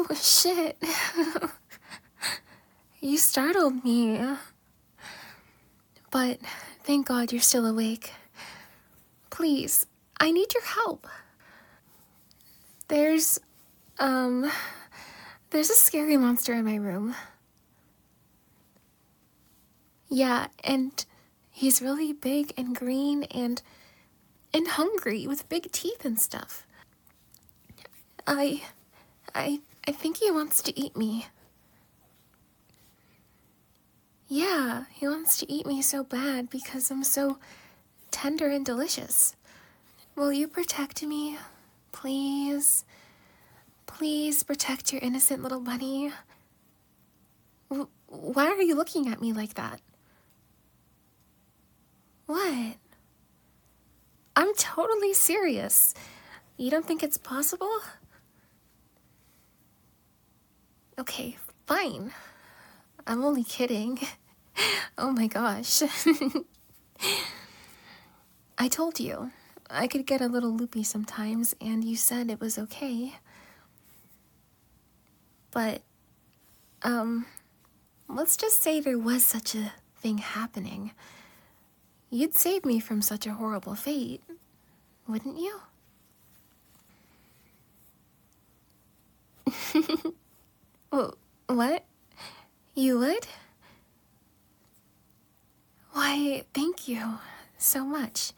Oh, shit. You startled me. But thank God you're still awake. Please, I need your help. There's, um, there's a scary monster in my room. Yeah, and he's really big and green and hungry with big teeth and stuff. I I think he wants to eat me. Yeah, he wants to eat me so bad because I'm so tender and delicious. Will you protect me? Please? Please protect your innocent little bunny. Why are you looking at me like that? What? I'm totally serious. You don't think it's possible? Okay, fine. I'm only kidding. Oh my gosh. I told you, I could get a little loopy sometimes, and you said it was okay. But, let's just say there was such a thing happening. You'd save me from such a horrible fate, wouldn't you? What? You would? Why, thank you so much.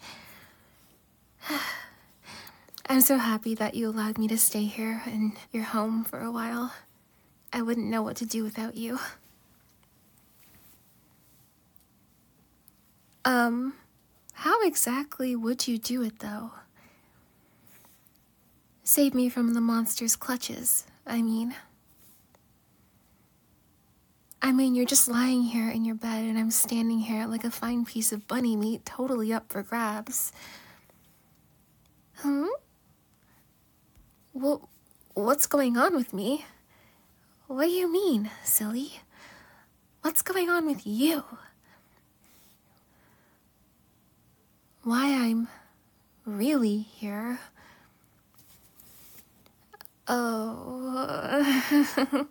I'm so happy that you allowed me to stay here in your home for a while. I wouldn't know what to do without you. How exactly would you do it, though? Save me from the monster's clutches, I mean. You're just lying here in your bed, and I'm standing here like a fine piece of bunny meat, totally up for grabs. Hmm? What's going on with me? What do you mean, silly? What's going on with you? Why I'm really here? Oh.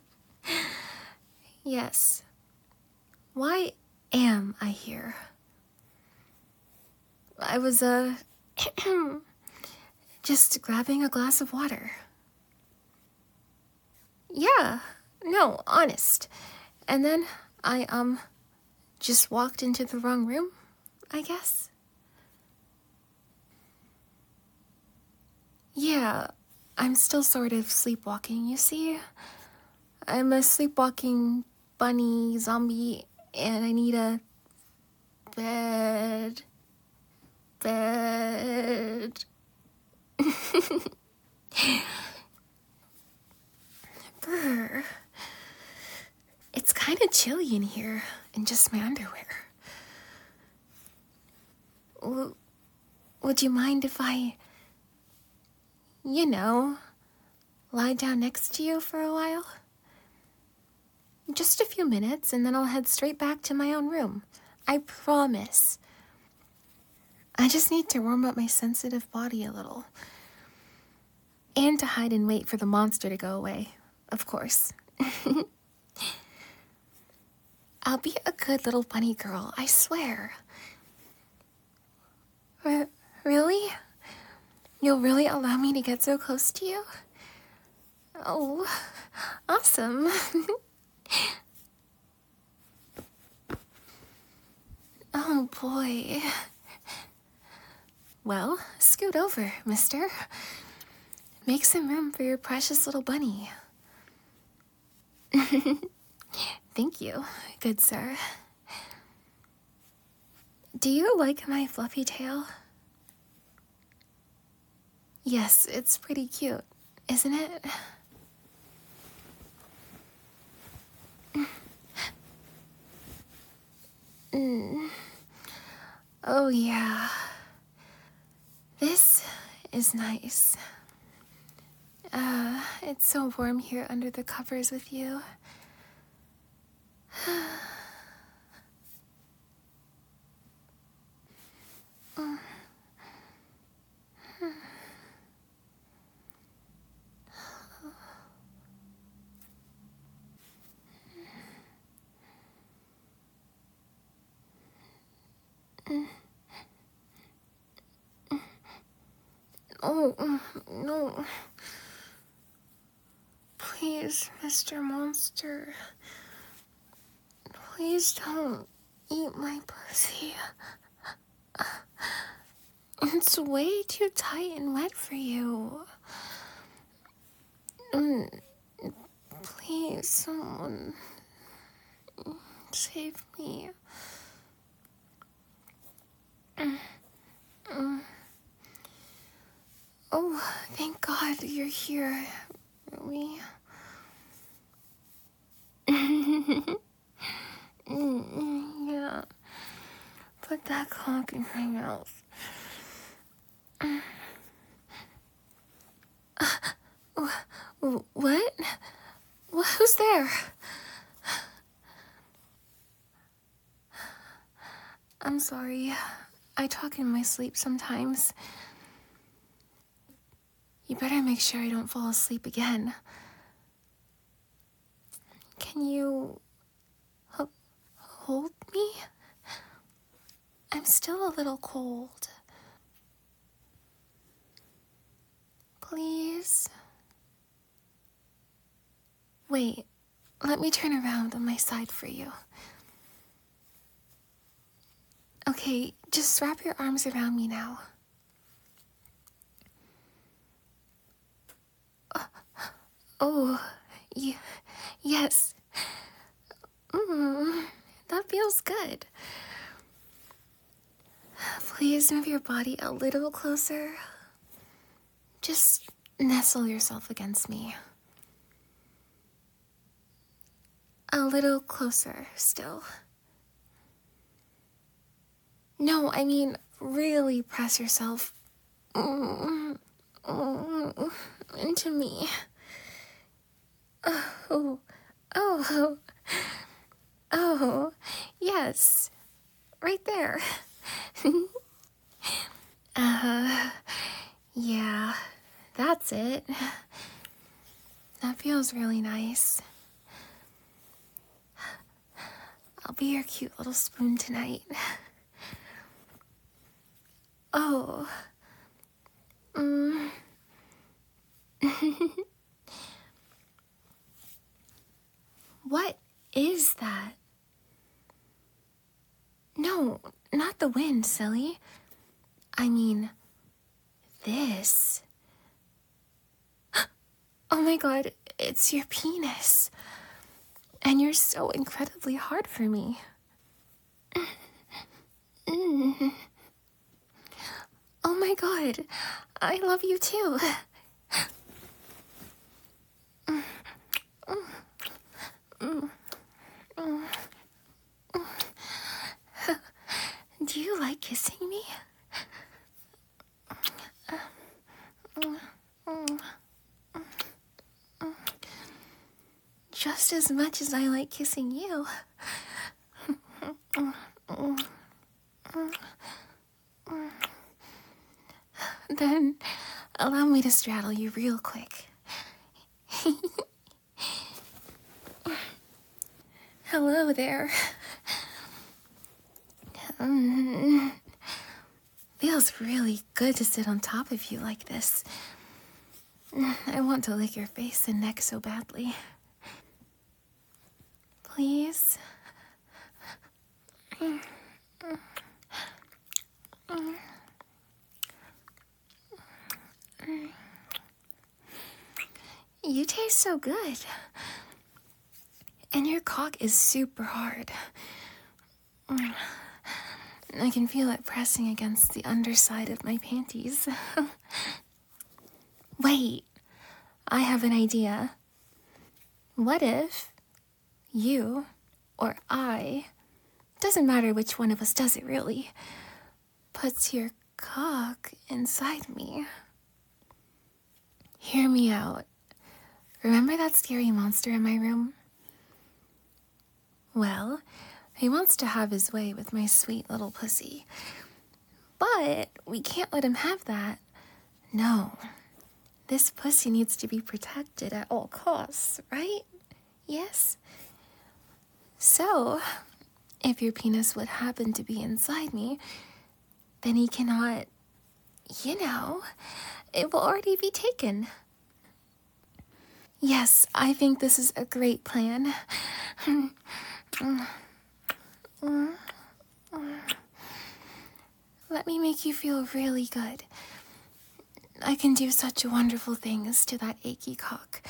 Yes. Why am I here? I was, just grabbing a glass of water. Yeah, no, honest. And then I, just walked into the wrong room, I guess. Yeah, I'm still sort of sleepwalking, you see? I'm a sleepwalking bunny zombie, and I need a bed. Bed. Brr. It's kind of chilly in here, in just my underwear. Would you mind if I, lie down next to you for a while? Just a few minutes, and then I'll head straight back to my own room. I promise. I just need to warm up my sensitive body a little. And to hide and wait for the monster to go away, of course. I'll be a good little bunny girl, I swear. Really? You'll really allow me to get so close to you? Oh, awesome. Oh boy. Well, scoot over, mister. Make some room for your precious little bunny. Thank you, good sir. Do you like my fluffy tail? Yes, it's pretty cute, isn't it? Oh yeah. This is nice. It's so warm here under the covers with you. Oh, no. Please, Mr. Monster. Please don't eat my pussy. It's way too tight and wet for you. Please, someone save me. Oh, thank God you're here. Really? Yeah. Put that cock in my mouth. What? Who's there? I'm sorry. I talk in my sleep sometimes. You better make sure I don't fall asleep again. Can you hold me? I'm still a little cold. Please? Wait, let me turn around on my side for you. Okay, just wrap your arms around me now. Oh, yes. That feels good. Please move your body a little closer. Just nestle yourself against me. A little closer still. No, I mean, really press yourself into me. Oh, yes, right there. Yeah, that's it. That feels really nice. I'll be your cute little spoon tonight. Oh. What is that? No, not the wind, silly. I mean, this. Oh my God, it's your penis. And you're so incredibly hard for me. Oh my God, I love you too. Do you like kissing me? Just as much as I like kissing you. Then allow me to straddle you real quick. Hello there. Feels really good to sit on top of you like this. I want to lick your face and neck so badly. Please? You taste so good. And your cock is super hard. I can feel it pressing against the underside of my panties. Wait, I have an idea. What if you or I, doesn't matter which one of us does it really, puts your cock inside me? Hear me out. Remember that scary monster in my room? Well, he wants to have his way with my sweet little pussy. But we can't let him have that. No. This pussy needs to be protected at all costs, right? Yes? So, if your penis would happen to be inside me, then he cannot, it will already be taken. Yes, I think this is a great plan. Let me make you feel really good. I can do such wonderful things to that achy cock.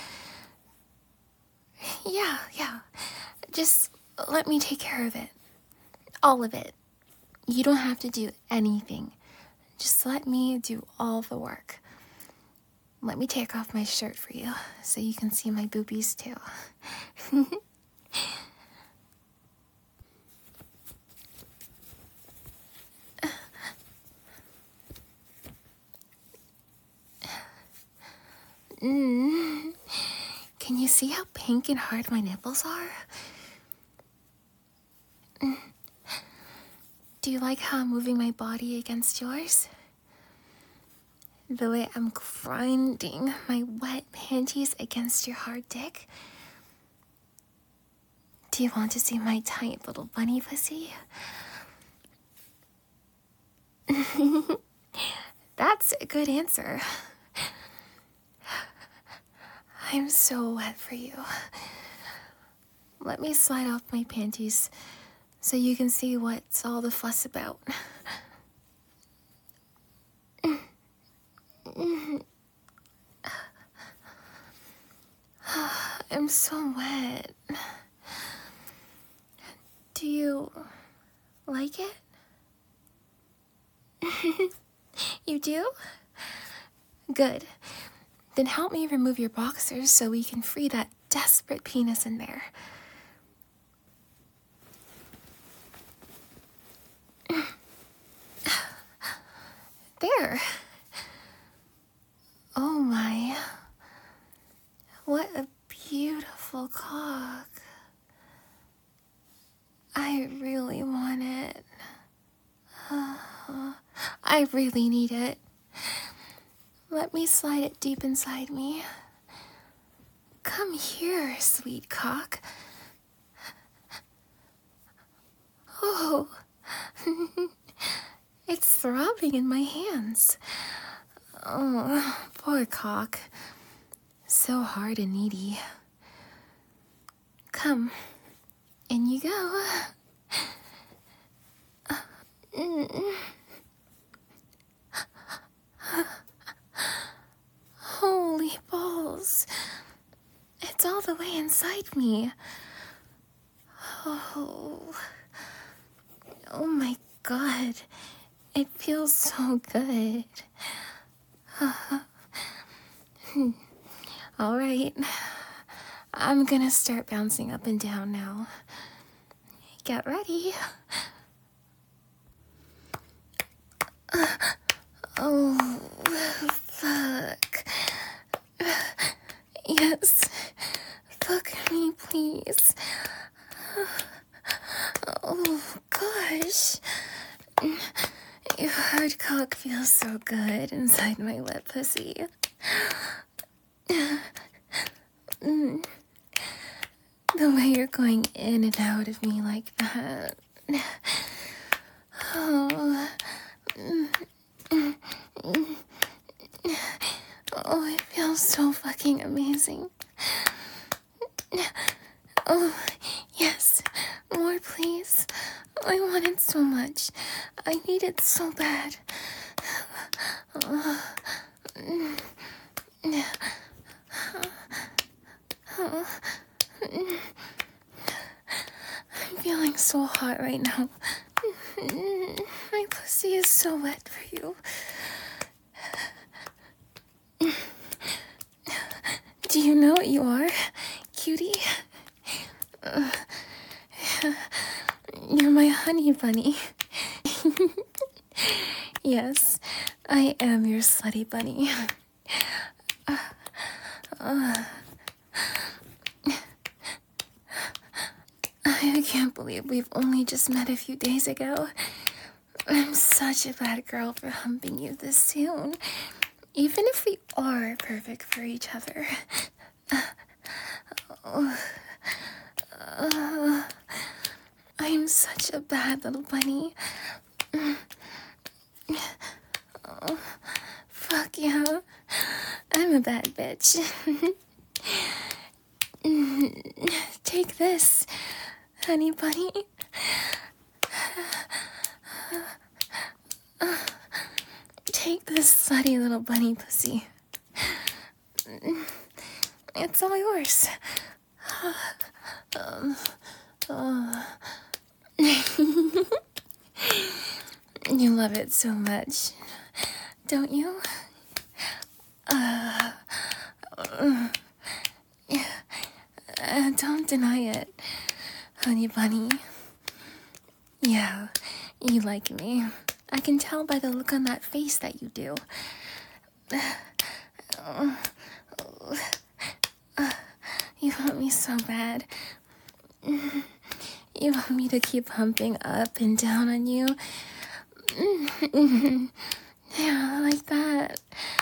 Yeah. Just let me take care of it. All of it. You don't have to do anything. Just let me do all the work. Let me take off my shirt for you so you can see my boobies too. Can you see how pink and hard my nipples are? Do you like how I'm moving my body against yours? The way I'm grinding my wet panties against your hard dick? Do you want to see my tight little bunny pussy? That's a good answer. I'm so wet for you. Let me slide off my panties so you can see what's all the fuss about. I'm so wet. Do you like it? You do? Good. Then help me remove your boxers so we can free that desperate penis in there. There. Oh my. What a beautiful cock. I really want it. I really need it. Let me slide it deep inside me. Come here, sweet cock. Oh, it's throbbing in my hands. Oh, poor cock. So hard and needy. Come, in you go. Holy balls. It's all the way inside me. Oh my God. It feels so good. All right. I'm gonna start bouncing up and down now. Get ready. Oh, fuck. Yes. Fuck me, please. Oh, gosh. Your hard cock feels so good inside my wet pussy. The way you're going in and out of me like that. Oh, it feels so fucking amazing. Oh, yes. More, please. I want it so much. I need it so bad. I'm feeling so hot right now. My pussy is so wet for you. Do you know what you are, cutie? You're my honey bunny. Yes, I am your slutty bunny. I can't believe we've only just met a few days ago. I'm such a bad girl for humping you this soon, even if we are perfect for each other. I'm such a bad little bunny. Oh, fuck yeah. a bad bitch. Take this, honey bunny. Take this slutty little bunny pussy. It's all yours. You love it so much, don't you? Don't deny it, honey bunny. Yeah, you like me. I can tell by the look on that face that you do. You want me so bad. You want me to keep humping up and down on you. Yeah, like that.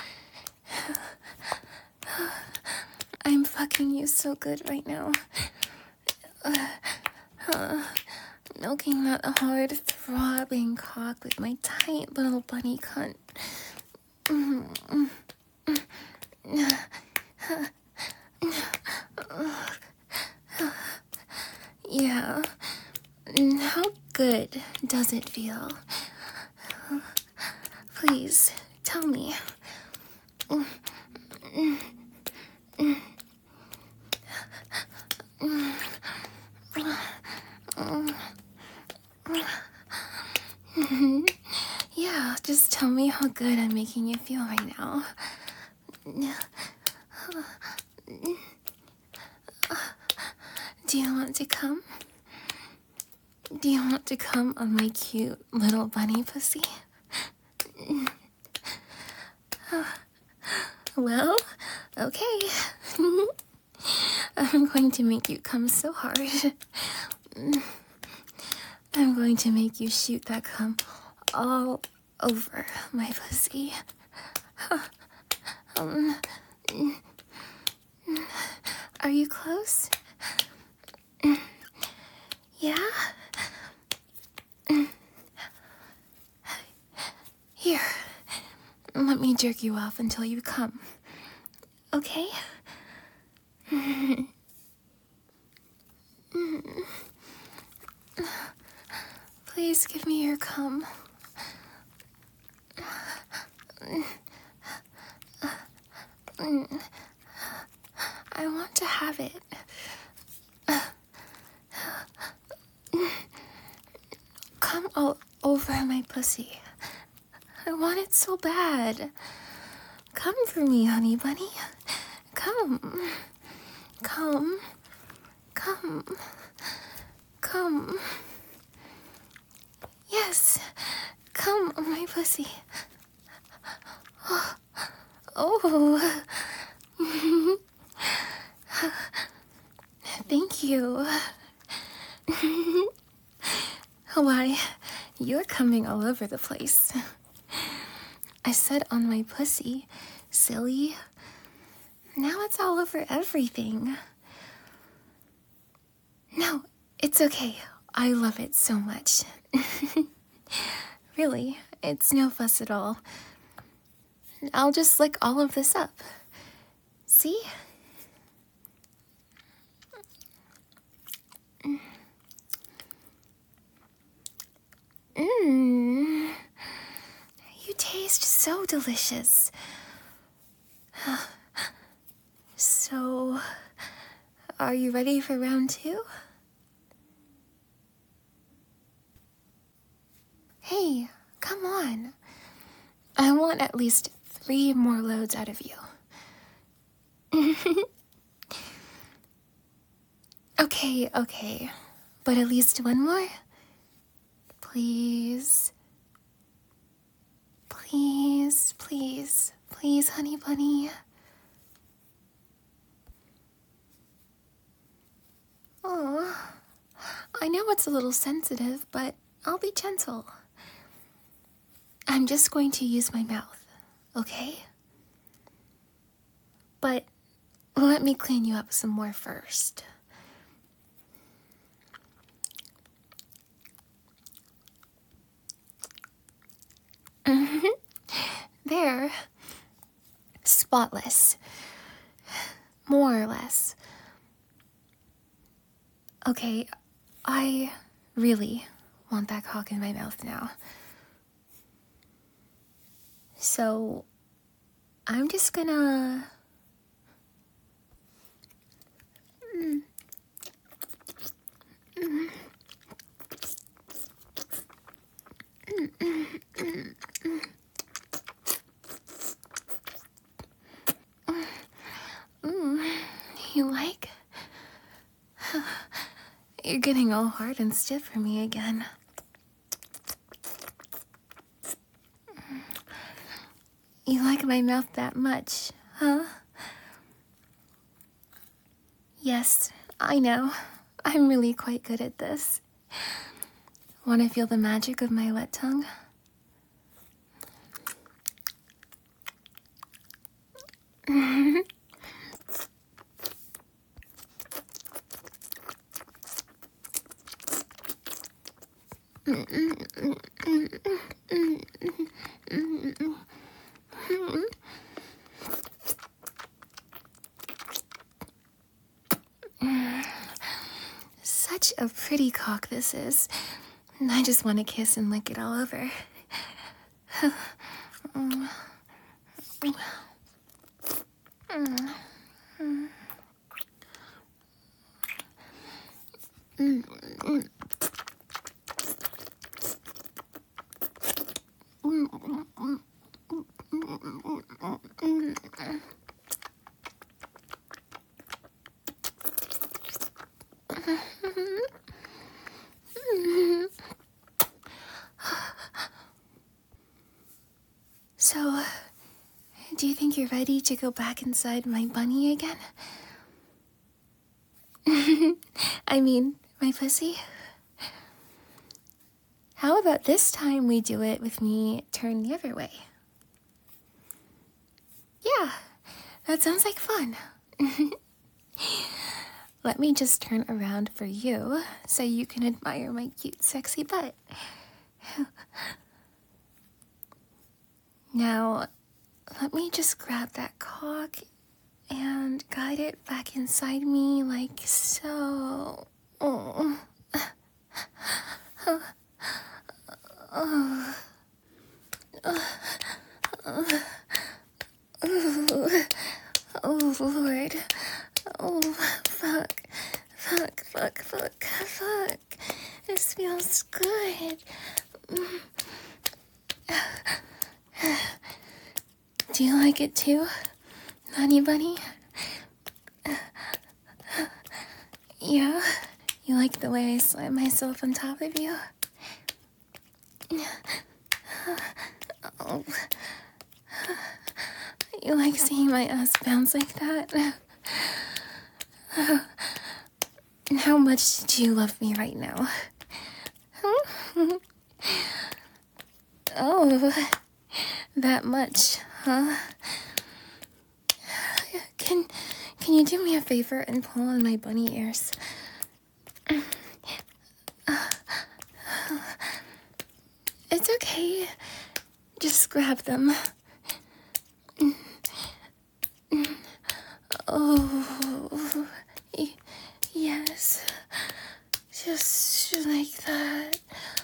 I'm fucking you so good right now. Milking that hard, throbbing cock with my tight little bunny cunt. Yeah. How good does it feel? Please, tell me. Yeah, just tell me how good I'm making you feel right now. Do you want to come? Do you want to come on my cute little bunny pussy? Well, okay. I'm going to make you come so hard. I'm going to make you shoot that cum all over my pussy. Are you close? Yeah? Here, let me jerk you off until you come. Okay? Please give me your cum. I want to have it. Come all over my pussy. I want it so bad. Come for me, honey bunny. Come. Come. Come. Come. Yes. Come on my pussy. Oh. Thank you. Why, you're coming all over the place. I said on my pussy, silly. Now it's all over everything. No, it's okay. I love it so much. Really, it's no fuss at all. I'll just lick all of this up. See? You taste so delicious. So, are you ready for round 2? Hey, come on. I want at least 3 more loads out of you. Okay. But at least 1 more? Please. Please, honey bunny. Oh, I know it's a little sensitive, but I'll be gentle. I'm just going to use my mouth, okay? But let me clean you up some more first. There. Spotless. More or less. Okay, I really want that cock in my mouth now. So, I'm just gonna... You like? You're getting all hard and stiff for me again. You like my mouth that much, huh? Yes, I know. I'm really quite good at this. Want to feel the magic of my wet tongue? Such a pretty cock this is. I just want to kiss and lick it all over. So, do you think you're ready to go back inside my bunny again? I mean, my pussy? How about this time we do it with me turned the other way? Yeah, that sounds like fun. Let me just turn around for you so you can admire my cute, sexy butt. Now, let me just grab that cock and guide it back inside me like so. Oh. Oh, Lord. Oh, fuck. Fuck. This feels good. Do you like it too, honey bunny? Yeah? You like the way I slam myself on top of you? Oh. You like seeing my ass bounce like that? How much do you love me right now? Oh, that much, huh? Can you do me a favor and pull on my bunny ears? It's okay. Just grab them. Oh, yes. Just like that.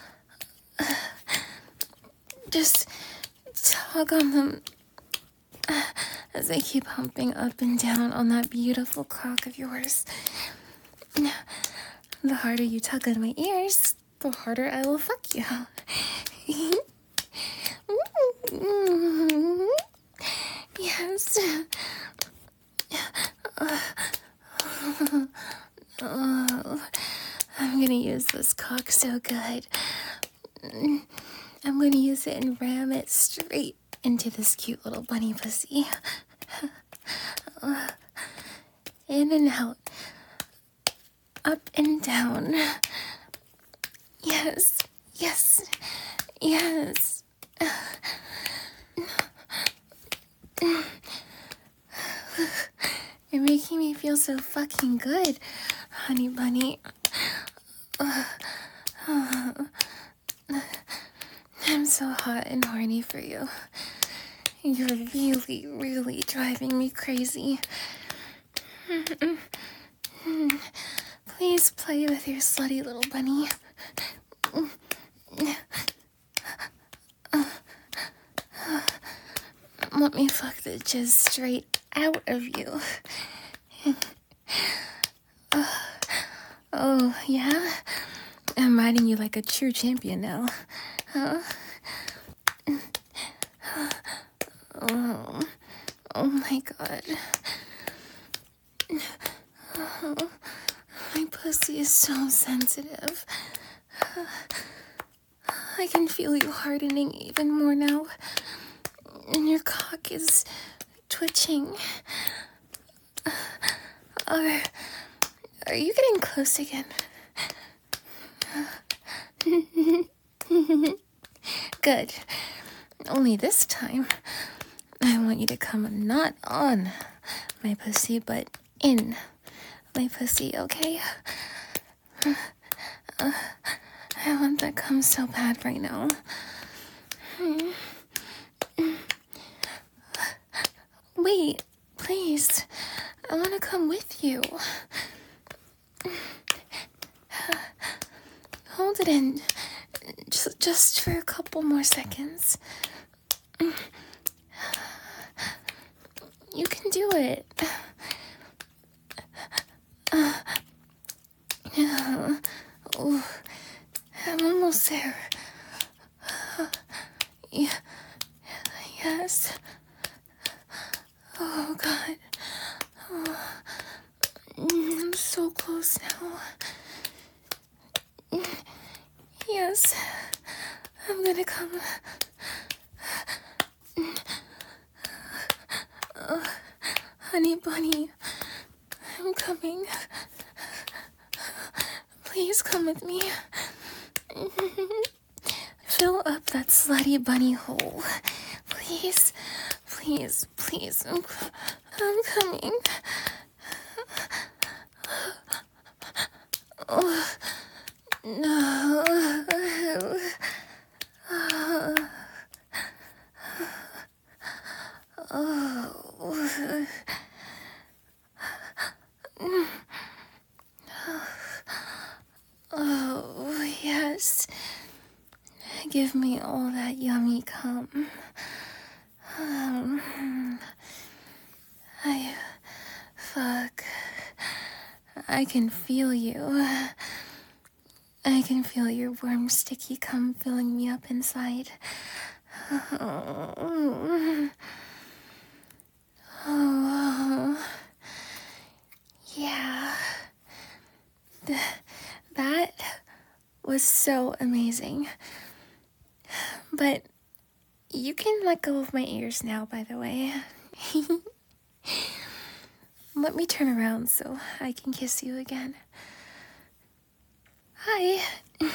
Just tug on them as I keep humping up and down on that beautiful cock of yours. The harder you tug on my ears, the harder I will fuck you. Yes. Oh, I'm gonna use this cock so good. I'm gonna use it and ram it straight into this cute little bunny pussy. In and out. Up and down. Yes. You're making me feel so fucking good, honey bunny. I'm so hot and horny for you. You're really, really driving me crazy. Please play with your slutty little bunny. Let me fuck the jizz straight out of you. Oh, yeah? I'm riding you like a true champion now. Huh? Oh my god. My pussy is so sensitive. I can feel you hardening even more now. And your cock is twitching. Are you getting close again? Good. Only this time, I want you to come not on my pussy, but in my pussy, okay? I want that cum so bad right now. Wait, please. I want to come with you. Hold it in. Just for a couple more seconds. You can do it. Oh, I'm almost there. Yeah. Yes. Oh, God. Oh, I'm so close now. Yes. I'm gonna come. Honey bunny, I'm coming. Please come with me. Fill up that slutty bunny hole. Please, please, please. I'm coming. Oh, no. Oh. Oh, yes. Give me all that yummy cum. Fuck. I can feel you. I can feel your warm, sticky cum filling me up inside. Oh, yeah. That was so amazing. But you can let go of my ears now, by the way. Let me turn around so I can kiss you again. Hi.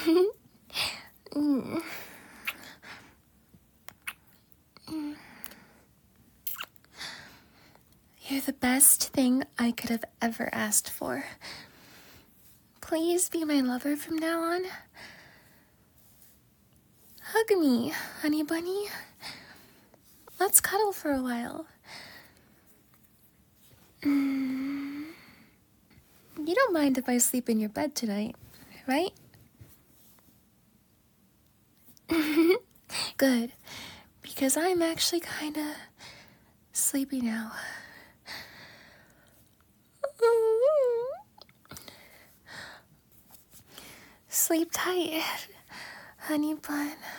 You're the best thing I could have ever asked for. Please be my lover from now on. Hug me, honey bunny. Let's cuddle for a while. You don't mind if I sleep in your bed tonight, right? Good, because I'm actually kinda sleepy now. Sleep tight, honey bun.